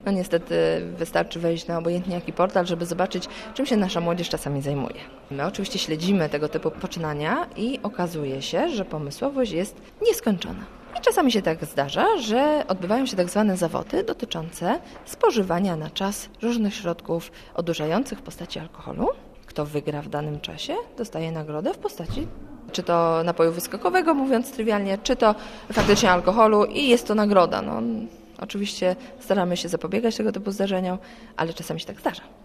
No niestety wystarczy wejść na obojętnie jaki portal, żeby zobaczyć, czym się nasza młodzież czasami zajmuje. My oczywiście śledzimy tego typu poczynania i okazuje się, że pomysłowość jest nieskończona. I czasami się tak zdarza, że odbywają się tak zwane zawody dotyczące spożywania na czas różnych środków odurzających w postaci alkoholu. Kto wygra w danym czasie, dostaje nagrodę w postaci czy to napoju wyskokowego, mówiąc trywialnie, czy to faktycznie alkoholu i jest to nagroda. Oczywiście staramy się zapobiegać tego typu zdarzeniom, ale czasami się tak zdarza.